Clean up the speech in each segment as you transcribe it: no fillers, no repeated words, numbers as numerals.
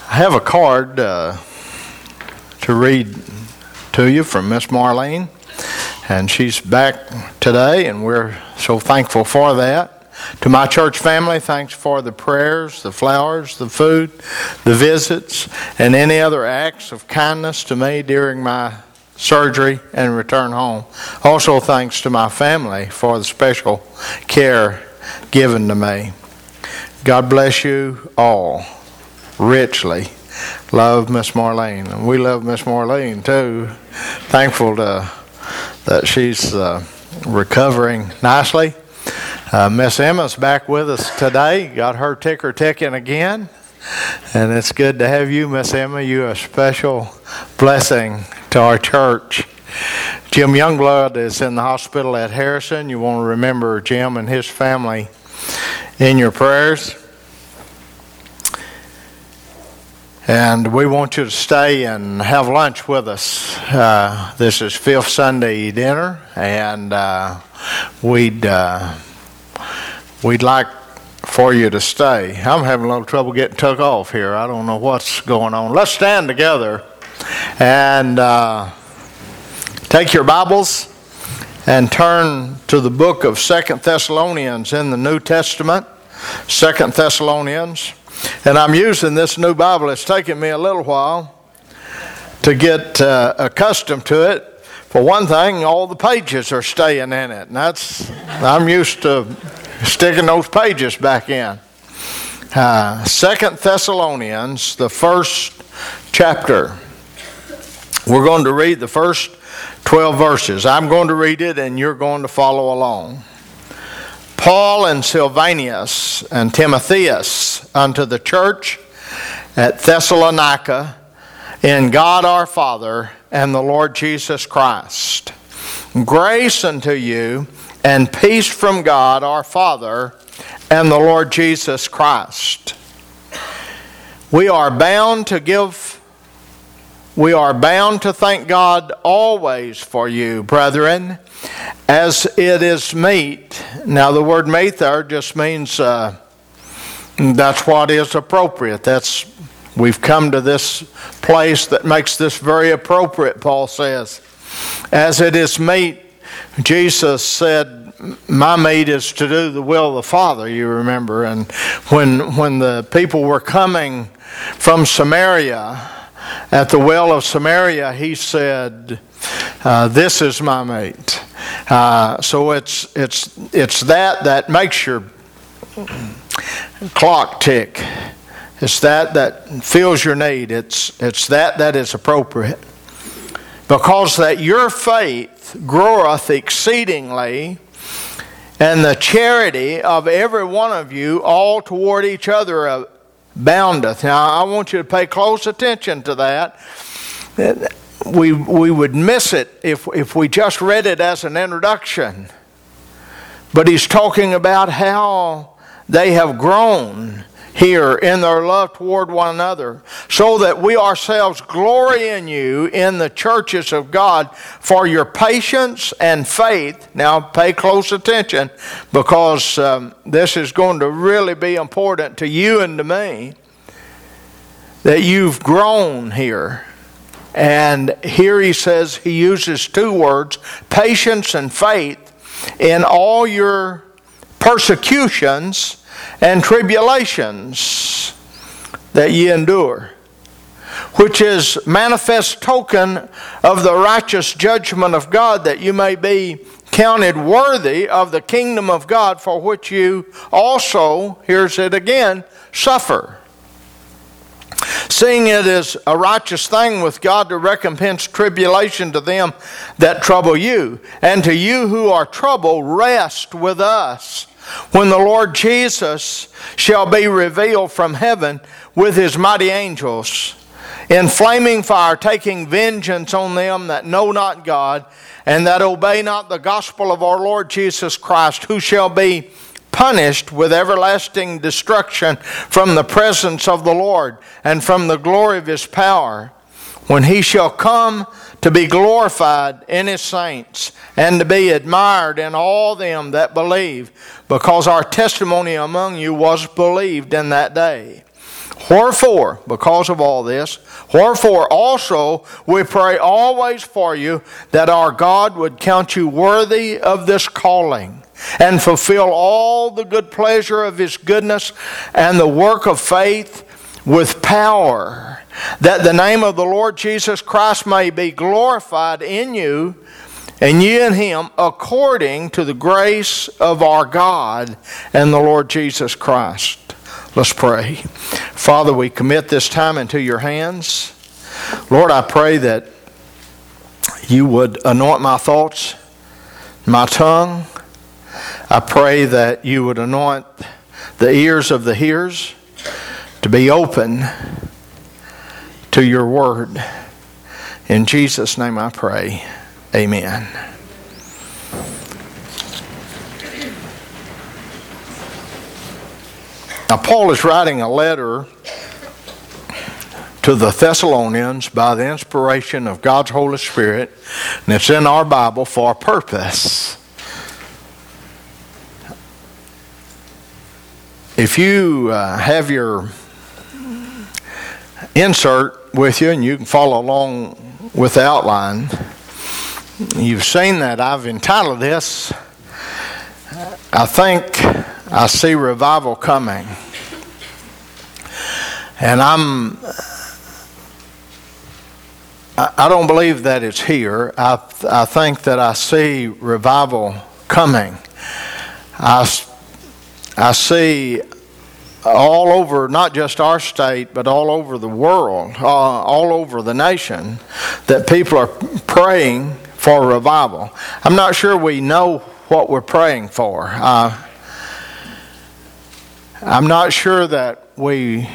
I have a card to read to you from Miss Marlene, and she's back today, and we're so thankful for that. To my church family, thanks for the prayers, the flowers, the food, the visits, and any other acts of kindness to me during my surgery and return home. Also, thanks to my family for the special care given to me. God bless you all richly. Love Miss Marlene. And we love Miss Marlene too. Thankful that she's recovering nicely. Miss Emma's back with us today. Got her ticker ticking again. And it's good to have you, Miss Emma. You're a special blessing to our church. Jim Youngblood is in the hospital at Harrison. You want to remember Jim and his family in your prayers. And we want you to stay and have lunch with us. This is Fifth Sunday dinner, and we'd like for you to stay. I'm having a little trouble getting took off here. I don't know what's going on. Let's stand together and take your Bibles and turn to the book of 2 Thessalonians in the New Testament. 2 Thessalonians. And I'm using this new Bible. It's taken me a little while to get accustomed to it. For one thing, all the pages are staying in it. And I'm used to sticking those pages back in. 2 Thessalonians, the first chapter. We're going to read the first 12 verses. I'm going to read it and you're going to follow along. Paul and Silvanus and Timotheus unto the church at Thessalonica in God our Father and the Lord Jesus Christ. Grace unto you and peace from God our Father and the Lord Jesus Christ. We are bound to thank God always for you, brethren, as it is meet. Now the word meet there just means that's what is appropriate. We've come to this place that makes this very appropriate, Paul says. As it is meet, Jesus said, my meat is to do the will of the Father, you remember. And when the people were coming from Samaria, at the well of Samaria, he said, this is my meat. So it's that makes your clock tick. It's that fills your need. It's that is appropriate. Because that your faith groweth exceedingly, and the charity of every one of you all toward each other aboundeth. Now, I want you to pay close attention to that. We would miss it if we just read it as an introduction. But he's talking about how they have grown here in their love toward one another, so that we ourselves glory in you in the churches of God for your patience and faith. Now pay close attention, because this is going to really be important to you and to me, that you've grown here. And here he says, he uses two words, patience and faith, in all your persecutions and tribulations that ye endure, which is manifest token of the righteous judgment of God, that you may be counted worthy of the kingdom of God, for which you also, here's it again, suffer. Seeing it is a righteous thing with God to recompense tribulation to them that trouble you, and to you who are troubled, rest with us, when the Lord Jesus shall be revealed from heaven with his mighty angels, in flaming fire, taking vengeance on them that know not God, and that obey not the gospel of our Lord Jesus Christ, who shall be punished with everlasting destruction from the presence of the Lord and from the glory of his power, when he shall come to be glorified in his saints, and to be admired in all them that believe, because our testimony among you was believed in that day. Wherefore, because of all this, wherefore also we pray always for you, that our God would count you worthy of this calling, and fulfill all the good pleasure of His goodness and the work of faith with power, that the name of the Lord Jesus Christ may be glorified in you, and ye in Him, according to the grace of our God and the Lord Jesus Christ. Let's pray. Father, we commit this time into your hands. Lord, I pray that you would anoint my thoughts, my tongue. I pray that you would anoint the ears of the hearers to be open to your word. In Jesus' name I pray. Amen. Now, Paul is writing a letter to the Thessalonians by the inspiration of God's Holy Spirit, and it's in our Bible for a purpose. If you have your insert with you and you can follow along with the outline, you've seen that I've entitled this, I think I see revival coming. And I don't believe that it's here. I think that I see revival coming. I see all over, not just our state, but all over the world, all over the nation, that people are praying for revival. I'm not sure we know what we're praying for. I'm not sure that we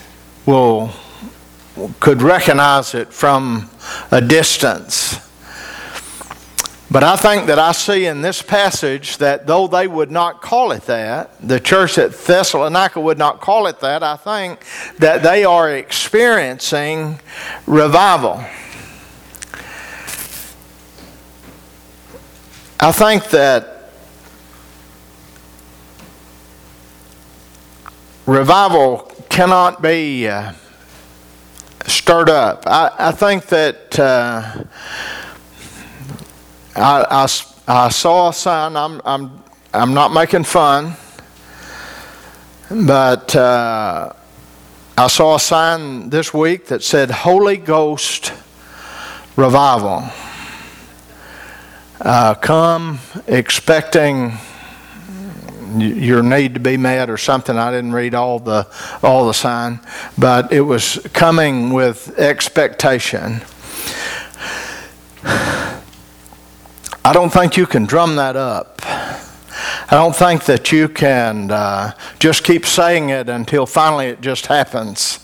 could recognize it from a distance. But I think that I see in this passage that though they would not call it that, the church at Thessalonica would not call it that, I think that they are experiencing revival. I think that revival cannot be stirred up. I think that I saw a sign. I'm not making fun, but I saw a sign this week that said Holy Ghost Revival. Come expecting your need to be met or something. I didn't read all the sign, but it was coming with expectation. I don't think you can drum that up. I don't think that you can just keep saying it until finally it just happens.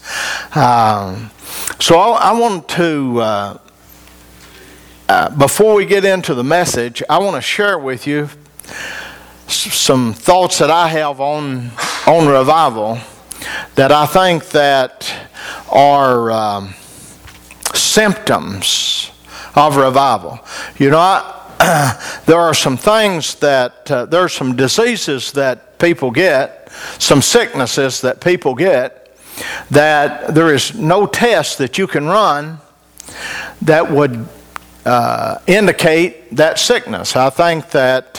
So I want to, before we get into the message, I want to share with you some thoughts that I have on revival that I think that are symptoms of revival. You know, there are some things that, there are some diseases that people get, some sicknesses that people get, that there is no test that you can run that would indicate that sickness. I think that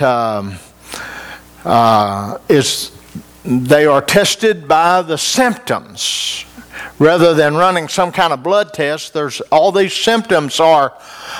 they are tested by the symptoms rather than running some kind of blood test. There's all these symptoms are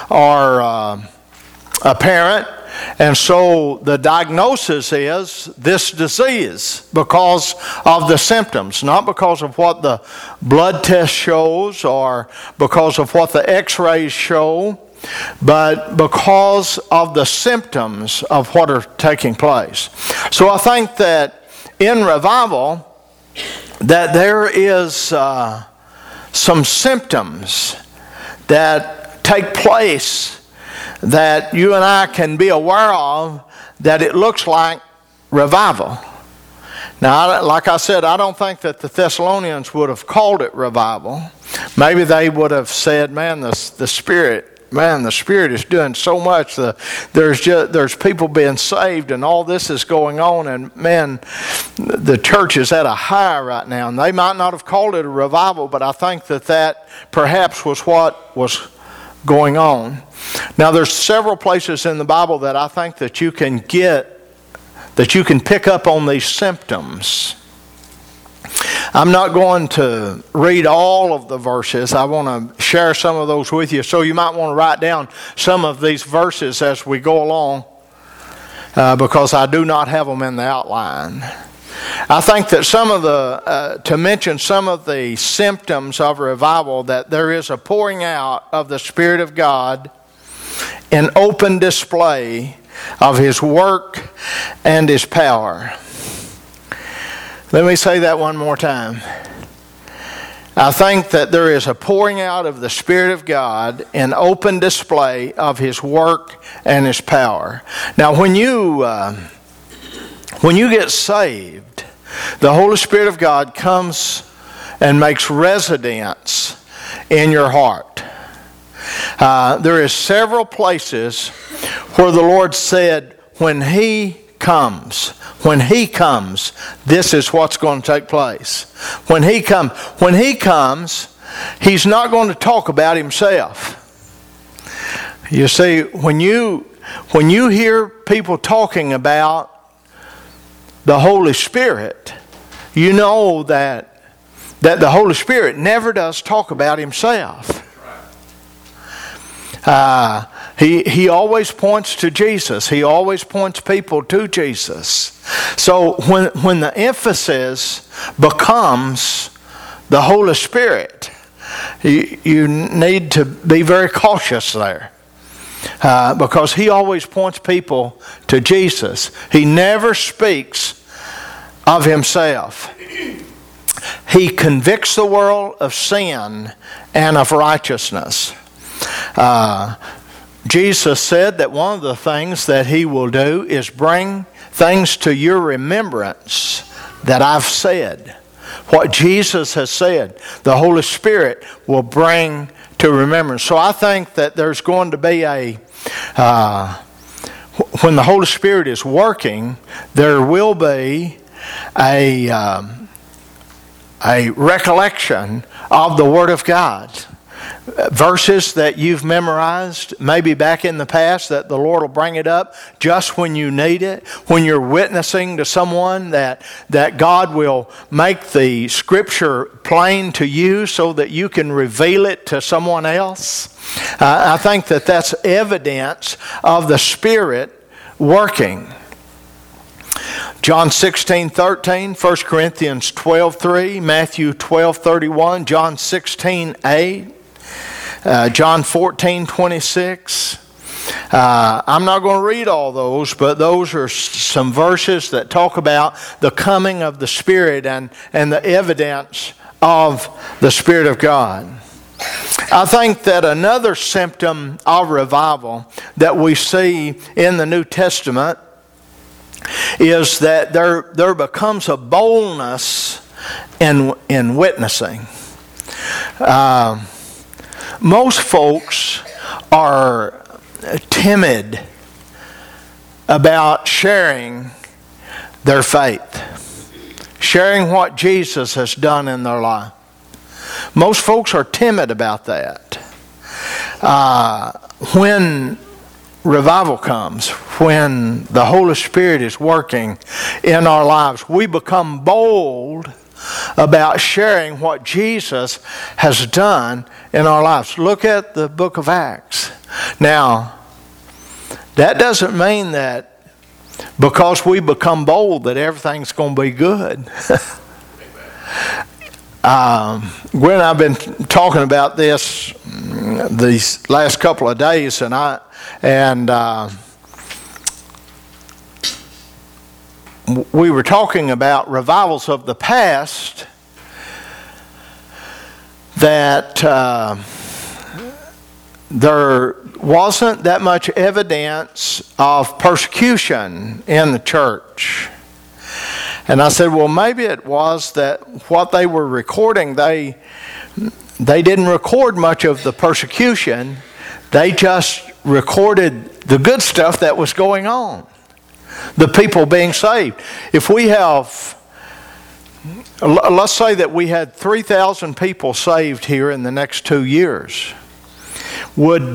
apparent, and so the diagnosis is this disease because of the symptoms, not because of what the blood test shows or because of what the x-rays show, but because of the symptoms of what are taking place. So I think that in revival that there is some symptoms that take place that you and I can be aware of, that it looks like revival. Now, like I said, I don't think that the Thessalonians would have called it revival. Maybe they would have said, man, the Spirit man, the Spirit is doing so much. There's people being saved, and all this is going on, and man, the church is at a high right now. And they might not have called it a revival, but I think that perhaps was what was going on. Now, there's several places in the Bible that I think that you can pick up on these symptoms. I'm not going to read all of the verses. I want to share some of those with you. So you might want to write down some of these verses as we go along, because I do not have them in the outline. I think that to mention some of the symptoms of revival, that there is a pouring out of the Spirit of God in open display of His work and His power. Let me say that one more time. I think that there is a pouring out of the Spirit of God in open display of His work and His power. Now, when you get saved, the Holy Spirit of God comes and makes residence in your heart. There is several places where the Lord said, when He comes, this is what's going to take place. When He comes, He's not going to talk about Himself. You see, when you hear people talking about the Holy Spirit, you know that the Holy Spirit never does talk about Himself. He always points to Jesus. He always points people to Jesus. So when the emphasis becomes the Holy Spirit, you need to be very cautious there. Because He always points people to Jesus. He never speaks of Himself. He convicts the world of sin and of righteousness. Jesus said that one of the things that He will do is bring things to your remembrance that I've said. What Jesus has said, the Holy Spirit will bring to remembrance. So I think that there's going to be when the Holy Spirit is working, there will be a recollection of the Word of God. Verses that you've memorized maybe back in the past, that the Lord will bring it up just when you need it. When you're witnessing to someone, that God will make the Scripture plain to you so that you can reveal it to someone else. I think that that's evidence of the Spirit working. John 16:13, 1 Corinthians 12:3, Matthew 12:31, John 16:8. John 14:26. I'm not going to read all those, but those are some verses that talk about the coming of the Spirit and the evidence of the Spirit of God. I think that another symptom of revival that we see in the New Testament is that there becomes a boldness in witnessing. Most folks are timid about sharing their faith, sharing what Jesus has done in their life. Most folks are timid about that. When revival comes, when the Holy Spirit is working in our lives, we become bold about sharing what Jesus has done in our lives. Look at the book of Acts. Now, that doesn't mean that because we become bold that everything's going to be good. Gwen and I have been talking about this these last couple of days, and we were talking about revivals of the past that there wasn't that much evidence of persecution in the church. And I said, well, maybe it was that what they were recording, they didn't record much of the persecution, They just recorded the good stuff that was going on. The people being saved. If we have, let's say that we had 3,000 people saved here in the next 2 years. Would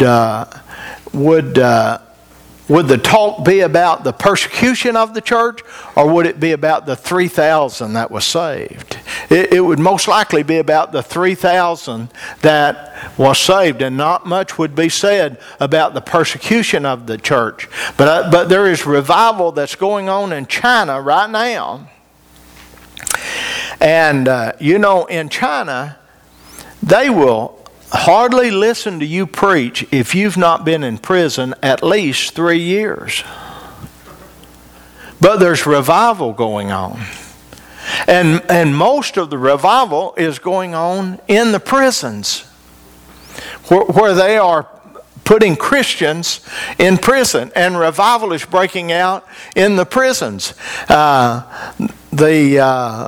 the talk be about the persecution of the church, or would it be about the 3,000 that was saved? It would most likely be about the 3,000 that was saved, and not much would be said about the persecution of the church. But there is revival that's going on in China right now. And in China, they will hardly listen to you preach if you've not been in prison at least 3 years. But there's revival going on. And most of the revival is going on in the prisons, where they are putting Christians in prison, and revival is breaking out in the prisons. They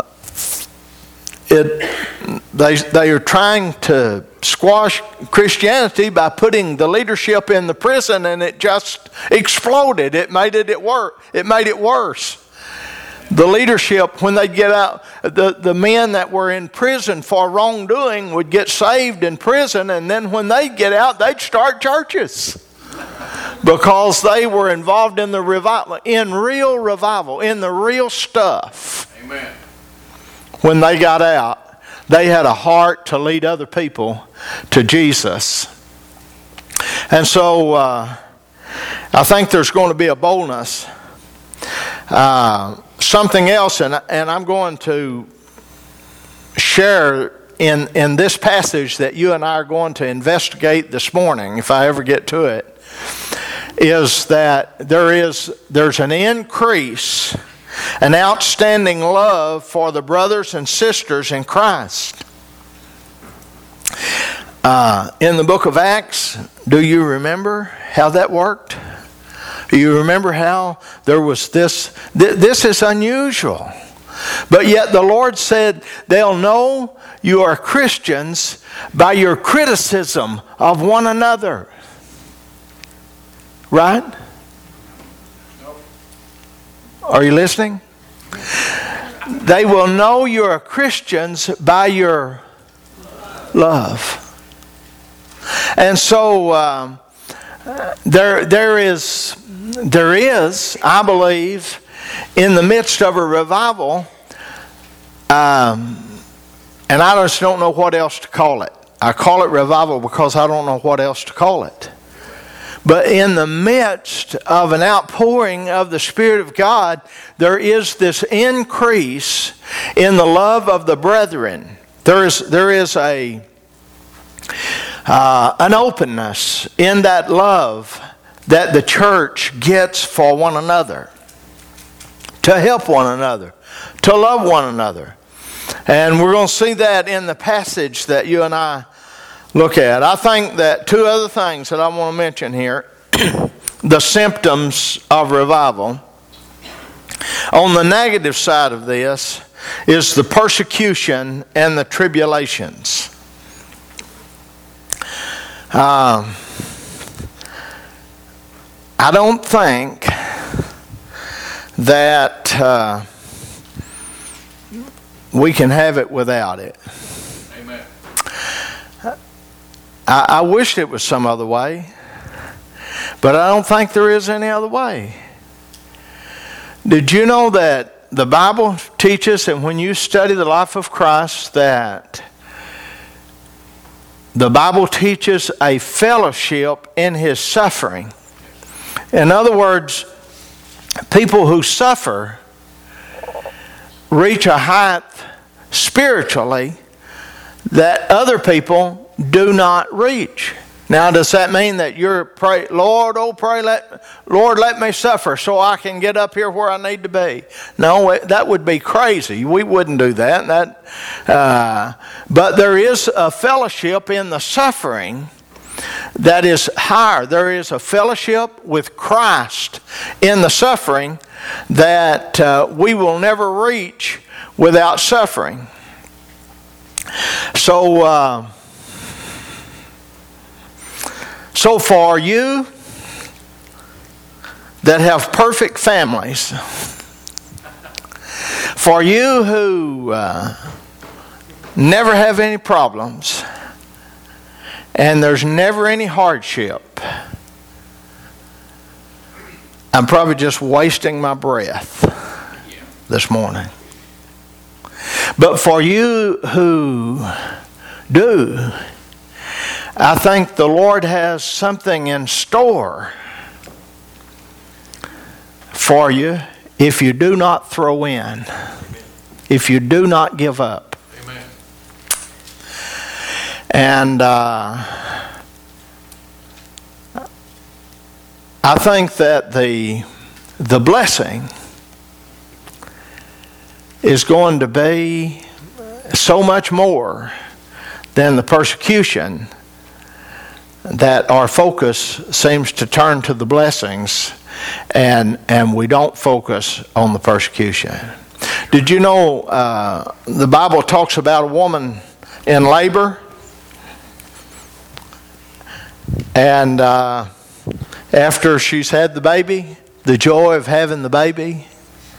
are trying to squash Christianity by putting the leadership in the prison, and it just exploded. It made it worse. The leadership, when they get out, the men that were in prison for wrongdoing would get saved in prison, and then when they get out, they'd start churches. Because they were involved in the revival, in real revival, in the real stuff. Amen. When they got out, they had a heart to lead other people to Jesus. And so I think there's going to be a boldness. Something else, and I'm going to share in this passage that you and I are going to investigate this morning, if I ever get to it, is that there's an increase, an outstanding love for the brothers and sisters in Christ. In the book of Acts, do you remember how that worked? Do you remember how there was this? This is unusual. But yet the Lord said, they'll know you are Christians by your criticism of one another. Right? Are you listening? They will know you are Christians by your love. And so there is, I believe, in the midst of a revival, and I just don't know what else to call it. I call it revival because I don't know what else to call it. But in the midst of an outpouring of the Spirit of God, there is this increase in the love of the brethren. There is an openness in that love that the church gets for one another, to help one another, to love one another. And we're going to see that in the passage that you and I look at. I think that two other things that I want to mention here, the symptoms of revival. On the negative side of this is the persecution and the tribulations. I don't think that we can have it without it. Amen. I wish it was some other way, but I don't think there is any other way. Did you know that the Bible teaches, and when you study the life of Christ, that the Bible teaches a fellowship in His suffering? In other words, people who suffer reach a height spiritually that other people do not reach. Now, does that mean that you're pray, Lord, Lord, let me suffer so I can get up here where I need to be? No, that would be crazy. We wouldn't do that. But there is a fellowship in the suffering that is higher. There is a fellowship with Christ in the suffering that we will never reach without suffering. So for you that have perfect families, for you who never have any problems, and there's never any hardship, I'm probably just wasting my breath this morning. But for you who do, I think the Lord has something in store for you if you do not throw in, if you do not give up. Amen. And I think that the blessing is going to be so much more than the persecution that our focus seems to turn to the blessings and we don't focus on the persecution. Did you know the Bible talks about a woman in labor? And after she's had the baby, the joy of having the baby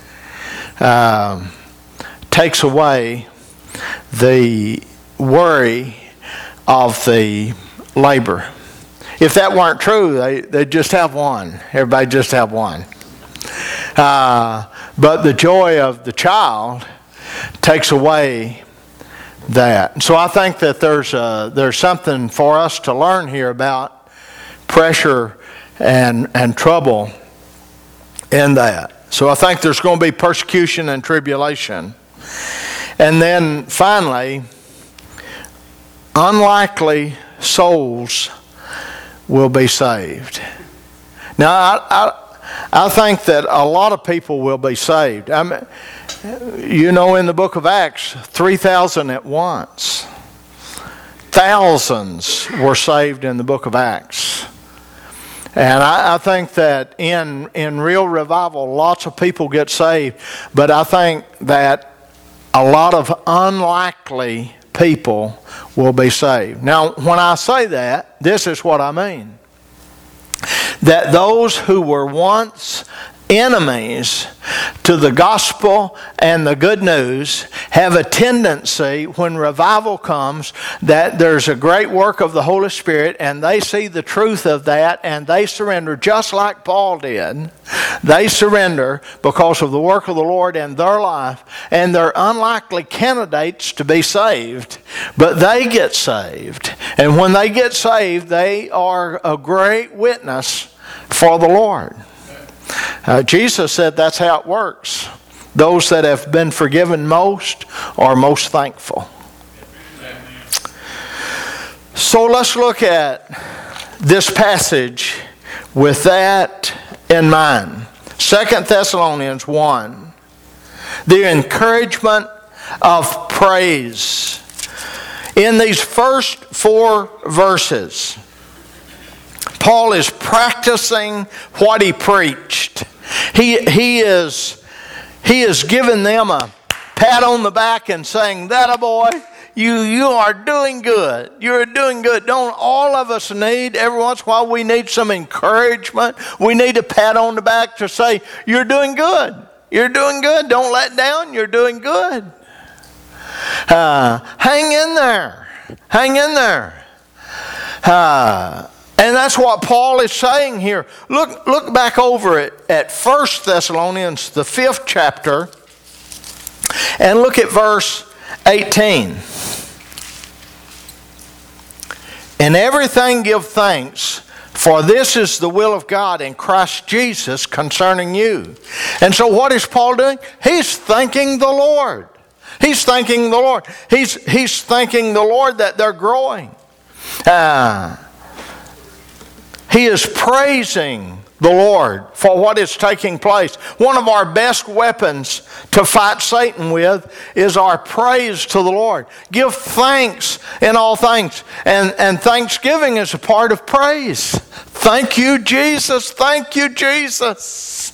takes away the worry of the labor. If that weren't true, they'd just have one. Everybody just have one. But the joy of the child takes away that. So I think that there's something for us to learn here about pressure and trouble in that. So I think there's going to be persecution and tribulation. And then finally, unlikely souls will be saved. Now, I think that a lot of people will be saved. I mean, you know, in the book of Acts, 3,000 at once. Thousands were saved in the book of Acts. And I think that in real revival, lots of people get saved. But I think that a lot of unlikely people will be saved. Now, when I say that, this is what I mean. That those who were once enemies to the gospel and the good news have a tendency, when revival comes, that there's a great work of the Holy Spirit and they see the truth of that and they surrender, just like Paul did. They surrender because of the work of the Lord in their life, and they're unlikely candidates to be saved, but they get saved. And when they get saved, they are a great witness for the Lord. Jesus said that's how it works. Those that have been forgiven most are most thankful. So let's look at this passage with that in mind. 2 Thessalonians 1. The encouragement of praise. In these first 4 verses, Paul is practicing what he preached. He is giving them a pat on the back and saying, "That a boy, you are doing good. You're doing good." Don't all of us need, every once in a while, we need some encouragement. We need a pat on the back to say, "You're doing good. You're doing good. Don't let down. You're doing good. Hang in there. Hang in there." And that's what Paul is saying here. Look back over it at 1 Thessalonians, the 5th chapter, and look at verse 18. "In everything give thanks, for this is the will of God in Christ Jesus concerning you." And so what is Paul doing? He's thanking the Lord. He's thanking the Lord. He's thanking the Lord that they're growing. He is praising the Lord for what is taking place. One of our best weapons to fight Satan with is our praise to the Lord. Give thanks in all things. And thanksgiving is a part of praise. Thank you, Jesus. Thank you, Jesus.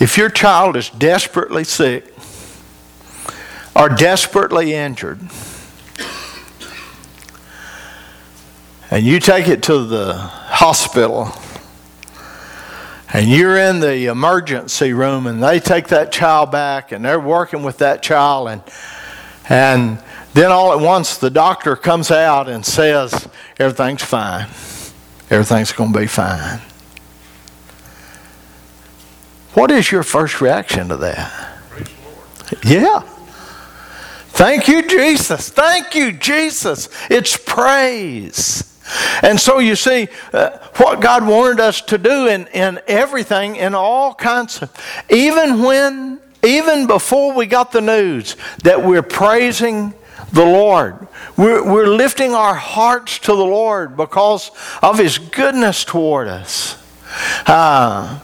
If your child is desperately sick or desperately injured, and you take it to the hospital, and you're in the emergency room, and they take that child back, and they're working with that child, and then all at once the doctor comes out and says, everything's fine. Everything's going to be fine. What is your first reaction to that? Praise the Lord. Yeah. Thank you, Jesus. Thank you, Jesus. It's praise. And so you see, what God wanted us to do in everything, in all kinds of, even before we got the news that we're praising the Lord. We're lifting our hearts to the Lord because of His goodness toward us. I'm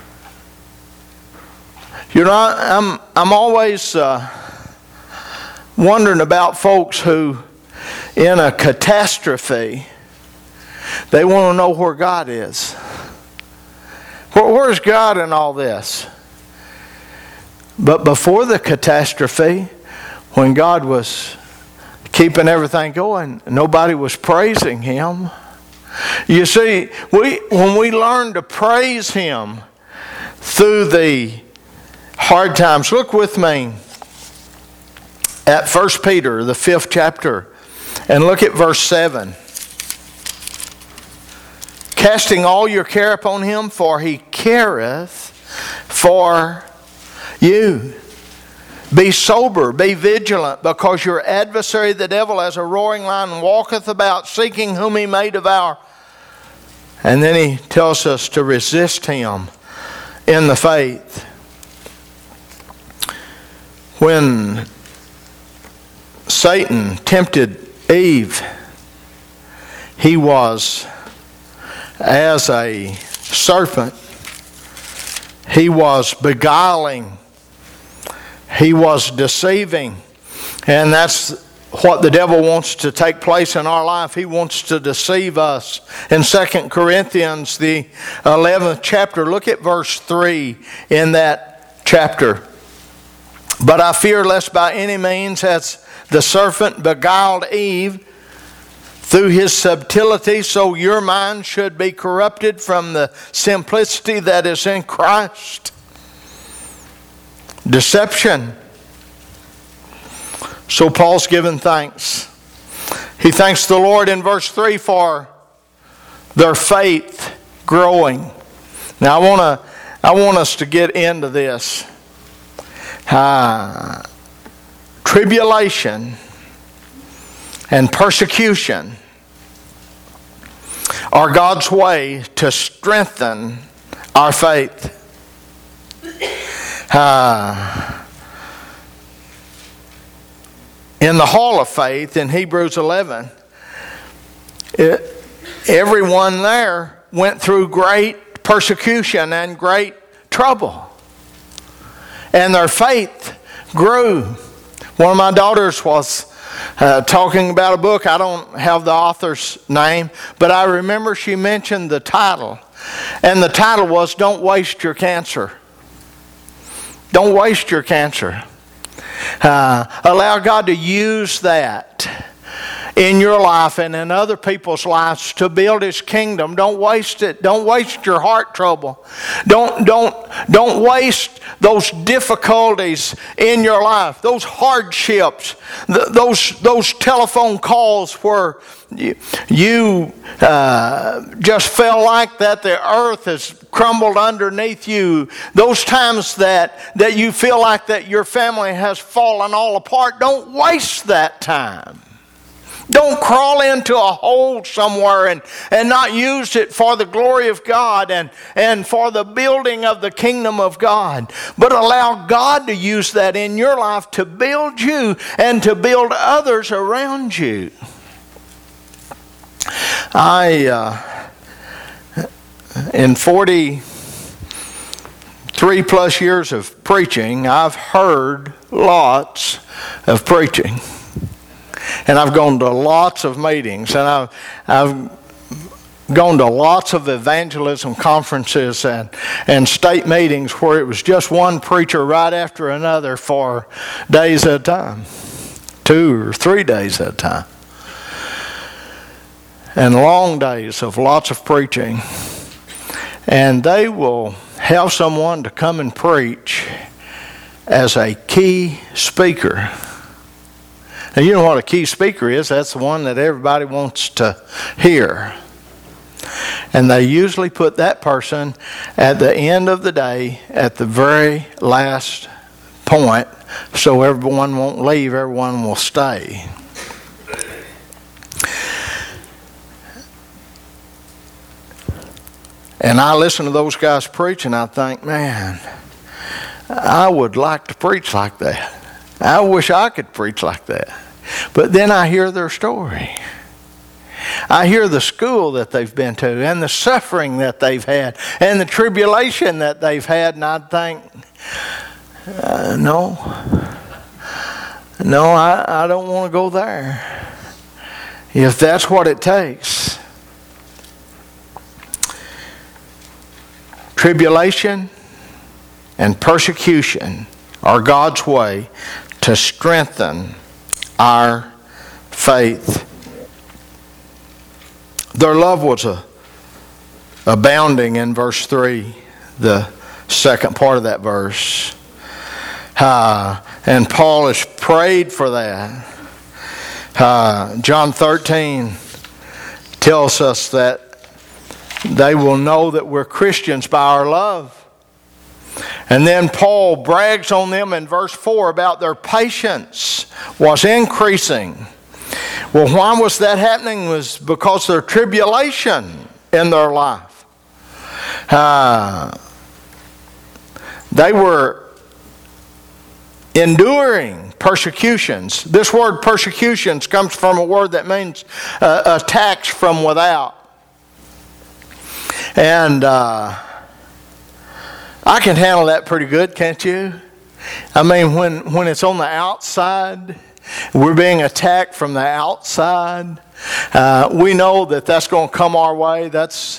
always wondering about folks who, in a catastrophe, they want to know where God is. Where's God in all this? But before the catastrophe, when God was keeping everything going, nobody was praising Him. You see, when we learn to praise Him through the hard times, look with me at 1 Peter, the 5th chapter, and look at verse 7. Casting all your care upon Him, for He careth for you. Be sober, be vigilant, because your adversary the devil as a roaring lion walketh about, seeking whom he may devour. And then he tells us to resist him in the faith. When Satan tempted Eve, he was as a serpent. He was beguiling. He was deceiving. And that's what the devil wants to take place in our life. He wants to deceive us. In 2 Corinthians, the 11th chapter, look at verse 3 in that chapter. But I fear lest by any means, as the serpent beguiled Eve through his subtlety, so your mind should be corrupted from the simplicity that is in Christ. Deception. So Paul's given thanks. He thanks the Lord in verse 3 for their faith growing. Now I want us to get into this. Tribulation and persecution are God's way to strengthen our faith. In the hall of faith in Hebrews 11, everyone there went through great persecution and great trouble. And their faith grew. One of my daughters was talking about a book. I don't have the author's name, but I remember she mentioned the title. And the title was, Don't Waste Your Cancer. Don't waste your cancer. Allow God to use that in your life and in other people's lives to build His kingdom. Don't waste it. Don't waste your heart trouble. Don't waste those difficulties in your life, those hardships, those telephone calls where you just felt like that the earth has crumbled underneath you. Those times that you feel like that your family has fallen all apart. Don't waste that time. Don't crawl into a hole somewhere and not use it for the glory of God and for the building of the kingdom of God. But allow God to use that in your life to build you and to build others around you. In 43 plus years of preaching, I've heard lots of preaching. And I've gone to lots of meetings, and I've gone to lots of evangelism conferences and state meetings where it was just one preacher right after another for days at a time, 2 or 3 days at a time. And long days of lots of preaching. And they will have someone to come and preach as a key speaker. And you know what a key speaker is? That's the one that everybody wants to hear. And they usually put that person at the end of the day, at the very last point, so everyone won't leave, everyone will stay. And I listen to those guys preach and I think, man, I would like to preach like that. I wish I could preach like that. But then I hear their story. I hear the school that they've been to and the suffering that they've had and the tribulation that they've had, and I think, no, I don't want to go there. If that's what it takes. Tribulation and persecution are God's way to strengthen our faith. Their love was abounding in verse 3, the second part of that verse. And Paul has prayed for that. John 13 tells us that they will know that we're Christians by our love. And then Paul brags on them in verse 4 about their patience was increasing. Well, why was that happening? It was because of their tribulation in their life. They were enduring persecutions. This word persecutions comes from a word that means attacks from without. And I can handle that pretty good, can't you? I mean, when it's on the outside, we're being attacked from the outside. We know that that's going to come our way.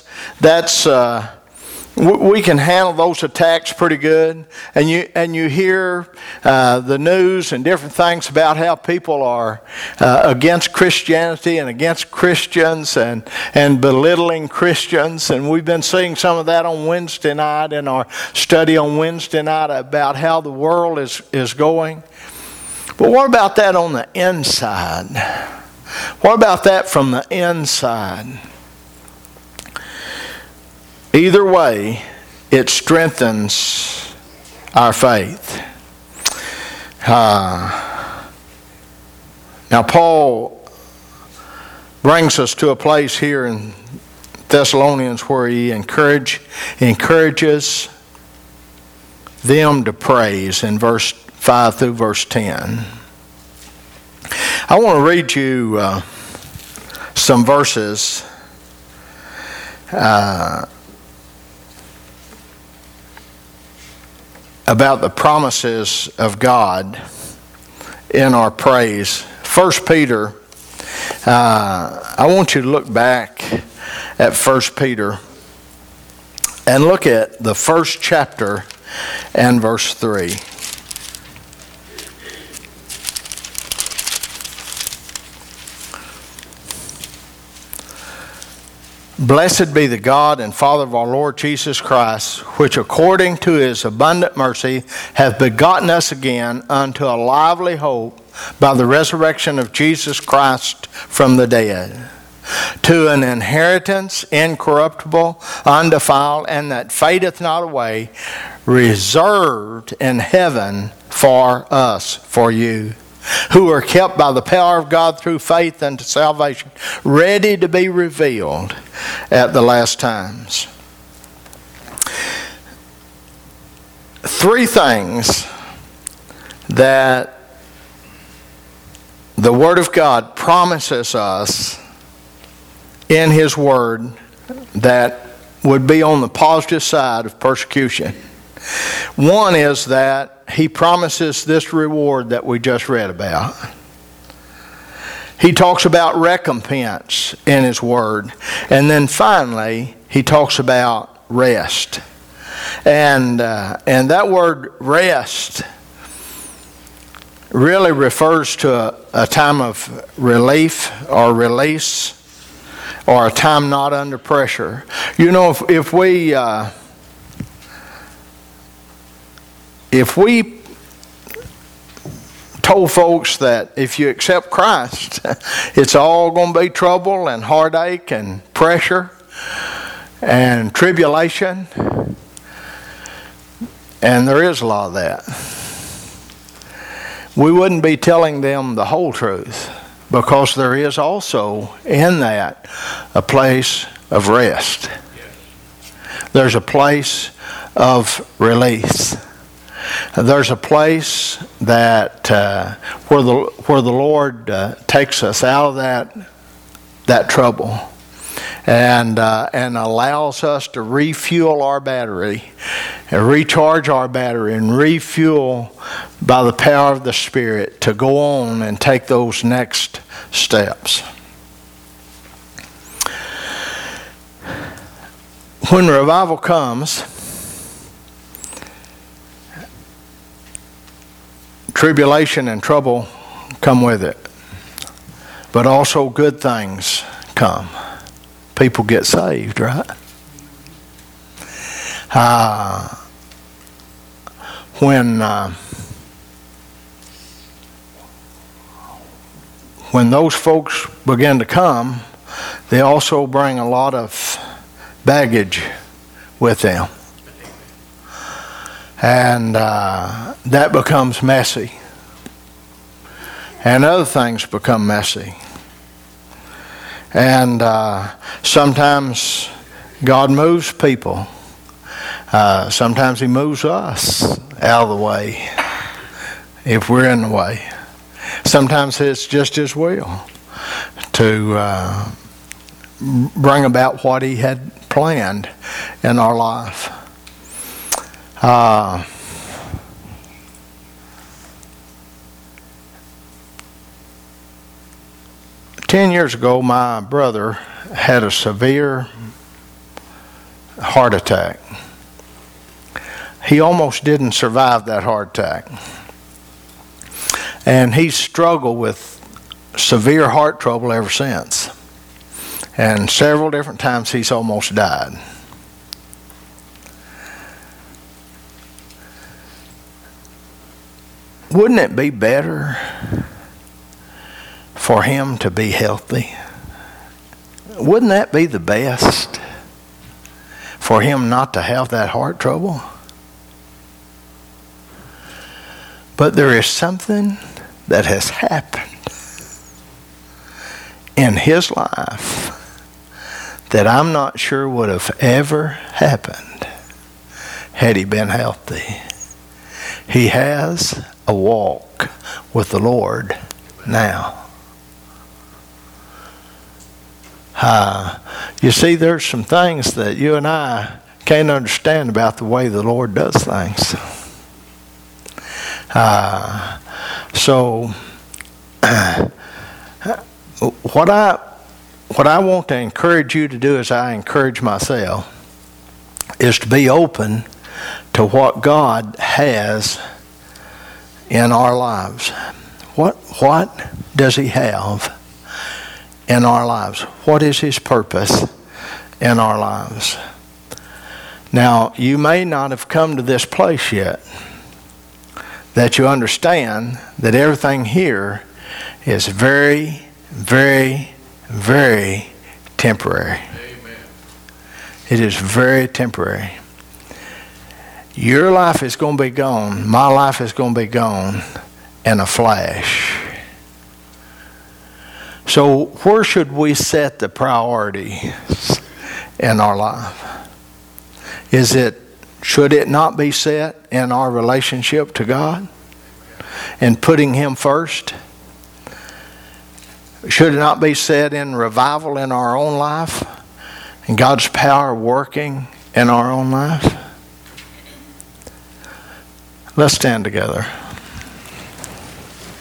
We can handle those attacks pretty good. And you hear the news and different things about how people are against Christianity and against Christians and belittling Christians. And we've been seeing some of that on Wednesday night in our study on Wednesday night about how the world is going. But what about that on the inside? What about that from the inside? Either way, it strengthens our faith. Now, Paul brings us to a place here in Thessalonians where he encourages them to praise in verse 5 through verse 10. I want to read you some verses about the promises of God in our praise. 1 Peter, I want you to look back at 1 Peter and look at the first chapter and verse 3. Blessed be the God and Father of our Lord Jesus Christ, which according to his abundant mercy hath begotten us again unto a lively hope by the resurrection of Jesus Christ from the dead, to an inheritance incorruptible, undefiled, and that fadeth not away, reserved in heaven for us, for you, who are kept by the power of God through faith unto salvation, ready to be revealed at the last times. 3 things that the Word of God promises us in His Word that would be on the positive side of persecution. One is that He promises this reward that we just read about. He talks about recompense in His Word. And then finally, He talks about rest. And that word rest really refers to a time of relief or release, or a time not under pressure. You know, if we told folks that if you accept Christ, it's all going to be trouble and heartache and pressure and tribulation, and there is a lot of that, we wouldn't be telling them the whole truth, because there is also in that a place of rest. There's a place of release. There's a place that where the Lord takes us out of that trouble and allows us to refuel our battery, and recharge our battery, and refuel by the power of the Spirit to go on and take those next steps. When revival comes, tribulation and trouble come with it, but also good things come. People get saved, right? When those folks begin to come, they also bring a lot of baggage with them. And that becomes messy. And other things become messy. And sometimes God moves people. Sometimes He moves us out of the way if we're in the way. Sometimes it's just His will to bring about what He had planned in our life. 10 years ago, my brother had a severe heart attack. He almost didn't survive that heart attack. And he's struggled with severe heart trouble ever since. And several different times he's almost died. Wouldn't it be better for him to be healthy? Wouldn't that be the best? For him not to have that heart trouble? But there is something that has happened in his life that I'm not sure would have ever happened had he been healthy. He has a walk with the Lord now. You see, there's some things that you and I can't understand about the way the Lord does things. So what I want to encourage you to do, as I encourage myself, is to be open to what God has in our lives. What does He have in our lives? What is His purpose in our lives? Now, you may not have come to this place yet that you understand that everything here is very, very, very temporary. Amen. It is very temporary. Your life is going to be gone. My life is going to be gone in a flash. So where should we set the priorities in our life? Should it not be set in our relationship to God and putting Him first? Should it not be set in revival in our own life and God's power working in our own life? Let's stand together.